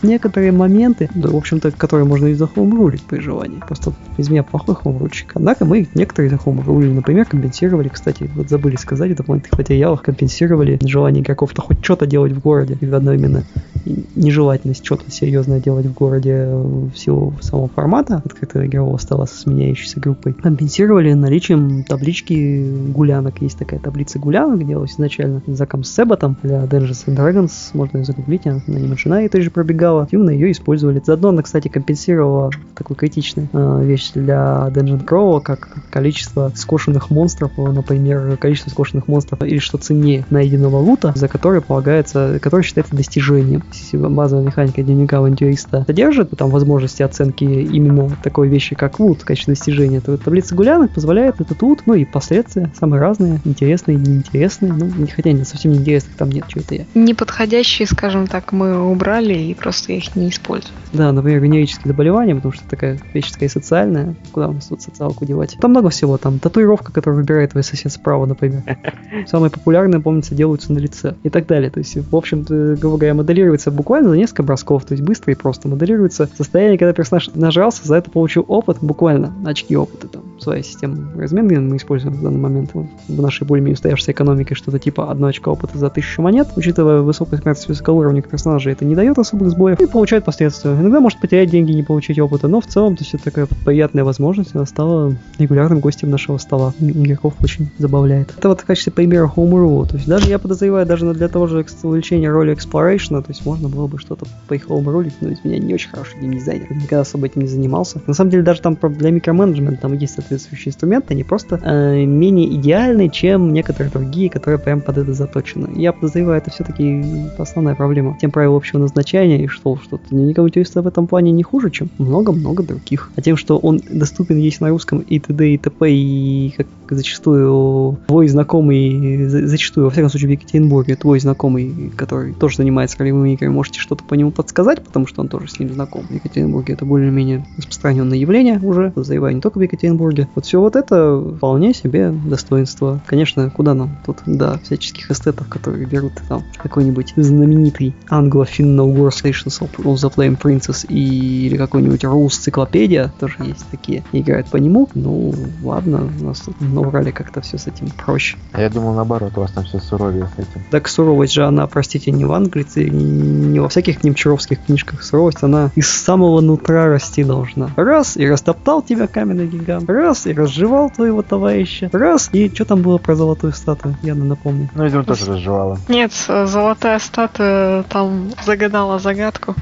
S2: некоторые моменты, да, в общем-то, которые можно и захоумрулить при желании. Просто из меня плохой хоумрульщик. Однако мы некоторые захоумрулили, например, компенсировали, кстати, вот забыли сказать это момент, хотя я их компенсировали желание игроков-то хоть что-то делать в городе, и одновременно нежелательность что-то серьезное делать в городе в силу самого формата открытого игрового стола со сменяющейся группой. Компенсировали наличием таблички гулянок. Есть такая таблица гулянок, где делалась изначально Заком с Себатом для Dungeons and Dragons, можно ее загуглить, она на Imagine той же пробегала, активно ее использовали. Заодно она, кстати, компенсировала такую критичную э, вещь для Dungeon Crawl, как количество скошенных монстров, например, количество скошенных монстров или что ценнее найденного лута, за который полагается, который считается достижением. Если базовая механика дневника авантюриста содержит там возможности оценки именно такой вещи, как лут в качестве достижения, то таблица гулянок позволяет этот лут, ну и последствия самые разные, интересные, неинтересные, ну, хотя нет, совсем неинтересных там нет, что это я.
S3: Неподходящие, скажем так, мы убрали и просто их не используем.
S2: Да, например, венерические заболевания, потому что такая вещь такая социальная, куда у нас тут социалку девать. Там много всего, там татуировка, которую выбирает твой сосед справа, например. Самые популярные, помнится, делаются на лице и так далее. То есть, в общем-то, грубо говоря, моделируется буквально за несколько бросков, то есть быстро и просто моделируется состояние, когда персонаж нажрался, за это получил опыт, буквально очки опыта, там, своя система размены мы используем в данный момент в нашей более-менее устоявшейся экономике, что-то типа одно очко опыта за тысячу монет, учитывая высокую смертность высокоуровневых персонажей, это не дает особых сбоев и получает последствия. Иногда может потерять деньги и не получить опыта, но в целом, то есть это такая приятная возможность, она стала регулярным гостем нашего стола. Игроков очень забавляет. Это вот в качестве примера Home Rule, то есть даже я подозреваю, даже для того же увеличения роли Exploration, то есть можно было бы что-то по их Home Rule, но из меня не очень хороший геймдизайнер, никогда особо этим не занимался. На самом деле даже там для микроменеджмента там есть соответствующие инструменты, они просто э, менее идеальны, чем некоторые другие, которые прям под это заточены. Я подозреваю, это все-таки основная проблема. Тем правил общего назначения и что, что дневник авантюриста в этом плане не хуже, чем много-много других. А тем, что он доступен есть на русском и т.д. и т.п. и как зачастую твой знакомый, зачастую, во всяком случае, в Екатеринбурге, твой знакомый, который тоже занимается ролевыми играми, можете что-то по нему подсказать, потому что он тоже с ним знаком. В Екатеринбурге это более-менее распространенное явление уже, подозреваю, не только в Екатеринбурге. Вот все вот это вполне себе достоинство. Конечно, куда нам тут до всяческих эстетов, которые берут там какой-нибудь знаменитый англо-финно-угор Stations of the Flame Princess и, или какой-нибудь Rules-циклопедия, тоже есть такие, играют по нему. Ну, ладно, у нас тут на Урале как-то все с этим проще.
S1: А я думал, наоборот, у вас там все суровее с этим.
S2: Так суровость же она, простите, не в Англии, не во всяких немчаровских книжках. Суровость, она из самого нутра расти должна. Раз, и растоптал тебя каменный гигант. Раз, и разжевал твоего товарища. Раз, и что там было про золотую статую? Я напомню.
S1: Ну, видимо, тоже разжевала.
S3: Нет, золотая статуя там загадала загадку.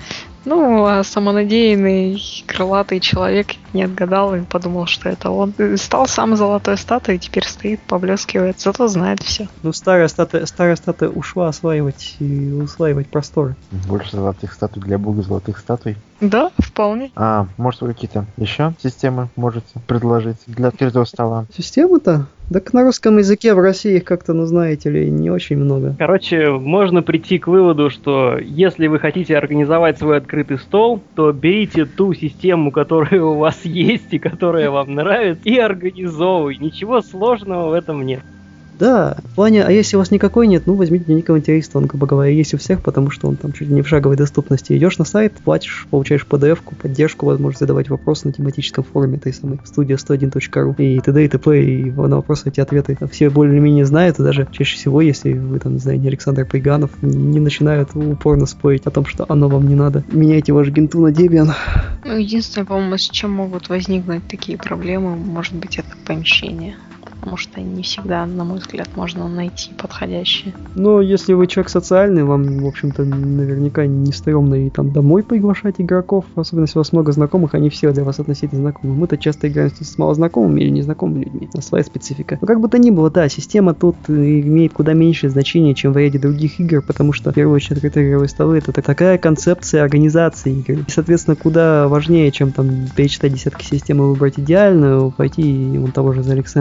S3: Ну, а самонадеянный крылатый человек не отгадал и подумал, что это он. Стал сам золотой статуей, теперь стоит, поблескивает, зато знает все.
S2: Ну, старая статуя, старая статуя ушла осваивать, усваивать просторы.
S1: Больше золотых статуй для бога золотых статуй.
S3: Да, вполне.
S1: А, может, вы какие-то еще системы можете предложить для открытого стола?
S2: Системы-то? Так на русском языке в России их как-то, ну знаете ли, не очень много.
S4: Короче, можно прийти к выводу, что если вы хотите организовать свой открытый стол, то берите ту систему, которая у вас есть и которая вам нравится, и организовывайте. Ничего сложного в этом нет.
S2: Да, в плане, а если у вас никакой нет, ну возьмите дневник авантюриста, он, грубо говоря, есть у всех, потому что он там чуть ли не в шаговой доступности. Идешь на сайт, платишь, получаешь пи ди эф-ку, поддержку, возможность задавать вопросы на тематическом форуме этой самой студия сто один точка ру и т.д. и т.п. И на вопросы эти ответы все более-менее знают, и даже чаще всего, если вы там, не знаю, не Александр Приганов, не начинают упорно спорить о том, что оно вам не надо. Меняйте ваш генту на Debian.
S3: Ну, единственное, по-моему, с чем могут возникнуть такие проблемы, может быть, это помещение. Потому что не всегда, на мой взгляд, можно найти подходящие.
S2: Но если вы человек социальный, вам, в общем-то, наверняка не стрёмно и там домой приглашать игроков, особенно если у вас много знакомых, они все для вас относительно знакомы. Мы-то часто играем с малознакомыми или незнакомыми людьми. У нас своя специфика. Но как бы то ни было, да, система тут имеет куда меньшее значение, чем в ряде других игр, потому что, в первую очередь, открытые игровые столы — это такая концепция организации игры. И, соответственно, куда важнее, чем там перечитать десятки систем и выбрать идеальную, пойти вон того же за Александрина почитать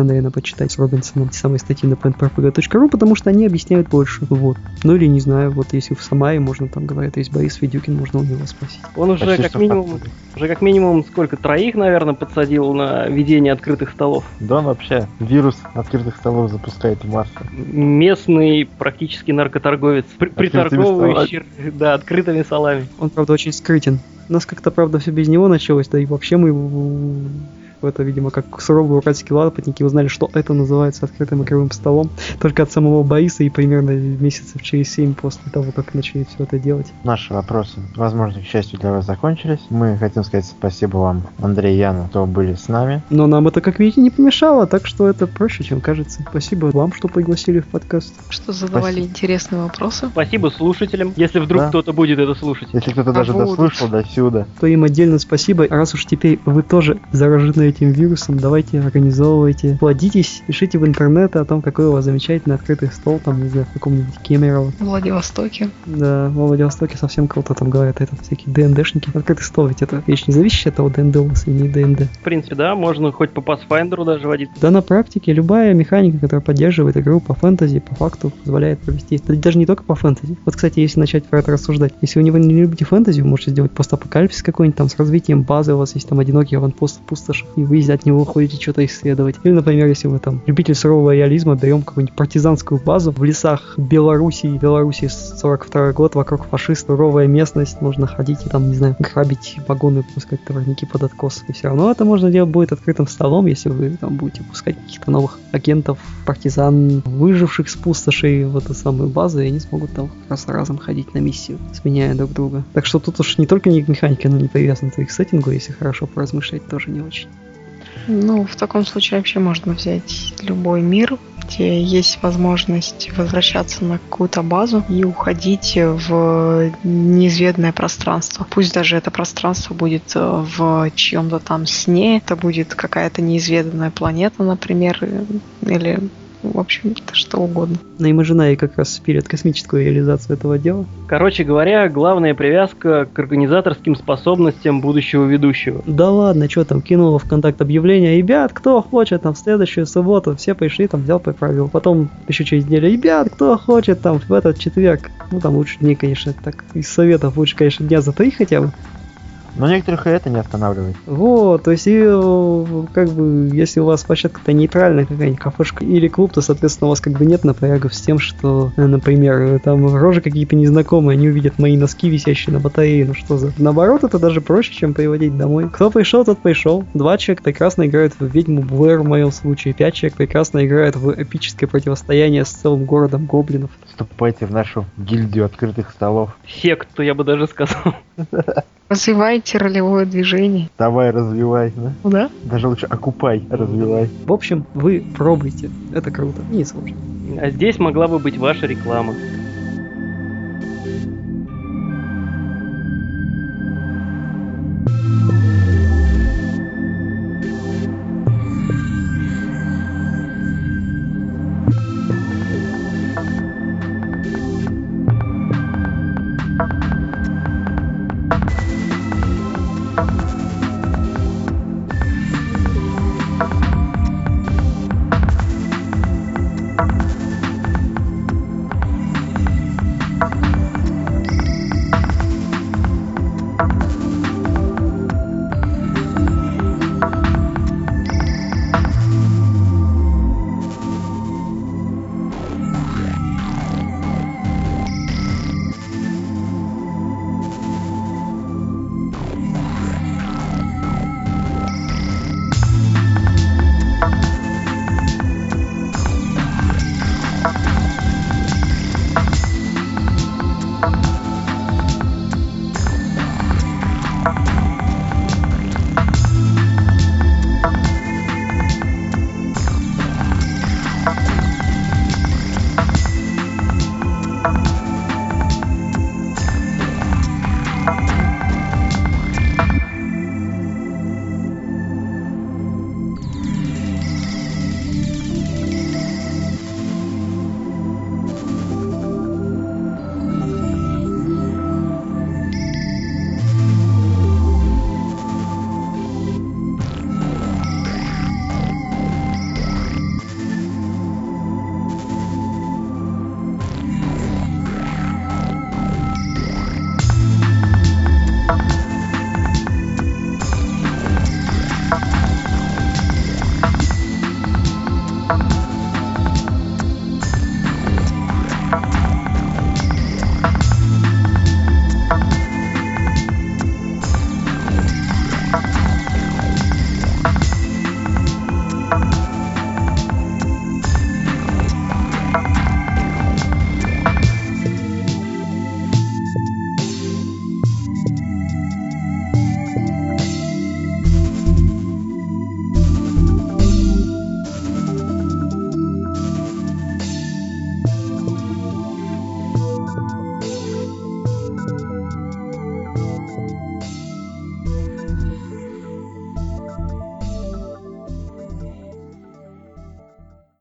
S2: почитать с Робинсоном те самые статьи на pantpropaganda точка ру, потому что они объясняют больше. Вот. Ну или не знаю, вот если в Самаре можно, там говорят, есть Борис Ведюкин, можно у него спросить.
S4: Он уже
S1: Почти
S4: как
S1: что
S4: минимум,
S1: факт.
S4: уже как минимум сколько, троих, наверное, подсадил на ведение открытых столов.
S1: Да, он вообще вирус открытых столов запускает в Марсе.
S4: Местный практически наркоторговец, при-
S1: Открытыми
S4: приторговывающий да, открытыми столами.
S2: Он, правда, очень скрытен. У нас как-то, правда, все без него началось, да и вообще мы в- это, видимо, как суровые уральские лапотники узнали, что это называется открытым игровым столом, только от самого Бориса и примерно месяцев через семь после того, как начали все это делать.
S1: Наши вопросы, возможно, к счастью для вас, закончились. Мы хотим сказать спасибо вам, Андрей и Яна, кто были с нами.
S2: Но нам это, как видите, не помешало, так что это проще, чем кажется. Спасибо вам, что пригласили в подкаст.
S3: Что задавали
S1: Спасибо.
S3: интересные вопросы.
S4: Спасибо слушателям, если вдруг
S1: Да.
S4: кто-то будет это слушать.
S1: Если кто-то
S3: А
S1: даже
S3: будут.
S1: дослушал до сюда.
S2: То им отдельно спасибо. Раз уж теперь вы тоже заражены этим вирусом, давайте организовывайте, плодитесь, пишите в интернет о том, какой у вас замечательный открытый стол, там, не знаю, в каком-нибудь Кемерово.
S3: В Владивостоке.
S2: Да, во Владивостоке совсем круто там говорят, это всякие ДНДшники. Открытый стол, ведь это вещь не зависящая от того, ДНД у вас или не ДНД.
S4: В принципе, да, можно хоть по Pathfinder даже водить.
S2: Да, на практике любая механика, которая поддерживает игру по фэнтези, по факту позволяет провести. Да, даже не только по фэнтези. Вот, кстати, если начать про это рассуждать. Если вы не, не любите фэнтези, вы можете сделать постапокалипсис какой-нибудь там с развитием базы, у вас есть там одинокий аванпост в пустоши, и вы от него ходите что-то исследовать. Или, например, если вы там любитель сурового реализма, берем какую-нибудь партизанскую базу в лесах Белоруссии, Белоруссии сорок второй год, вокруг фашистов, суровая местность, можно ходить и там, не знаю, грабить вагоны, пускать товарники под откос. И все равно это можно делать будет открытым столом, если вы там будете пускать каких-то новых агентов, партизан, выживших с пустошей в эту самую базу, и они смогут там раз разом ходить на миссию, сменяя друг друга. Так что тут уж не только механика, но не привязана к сеттингу, если хорошо поразмышлять, тоже не очень.
S3: Ну, в таком случае вообще можно взять любой мир, где есть возможность возвращаться на какую-то базу и уходить в неизведанное пространство. Пусть даже это пространство будет в чьем-то там сне, это будет какая-то неизведанная планета, например, или, в общем-то, что угодно.
S2: На Imaginae как раз спилят космическую реализацию этого дела.
S4: Короче говоря, главная привязка к организаторским способностям будущего ведущего.
S2: Да ладно, что там, кинула в контакт объявление, ребят, кто хочет там в следующую субботу, все пришли, там взял, поправил. Потом еще через неделю, ребят, кто хочет там в этот четверг, ну там лучше дней, конечно, так, из советов лучше, конечно, дня за три хотя бы.
S1: Но некоторых и это не останавливает.
S2: Вот, то есть, и, э, как бы, если у вас площадка-то нейтральная, какая-нибудь кафешка или клуб, то, соответственно, у вас как бы нет напрягов с тем, что, э, например, там рожи какие-то незнакомые, они увидят мои носки, висящие на батарее, ну что за... Наоборот, это даже проще, чем приводить домой. Кто пришел, тот пришел. Два человека прекрасно играют в ведьму Блэр в моем случае, пять человек прекрасно играют в эпическое противостояние с целым городом гоблинов.
S1: Вступайте в нашу гильдию открытых столов.
S4: Секту, я бы даже сказал.
S3: Развивайте ролевое движение.
S1: Давай, развивай, да?
S3: Ну да.
S1: Даже лучше окупай, развивай.
S2: В общем, вы пробуйте. Это круто. Не сложно.
S4: А здесь могла бы быть ваша реклама.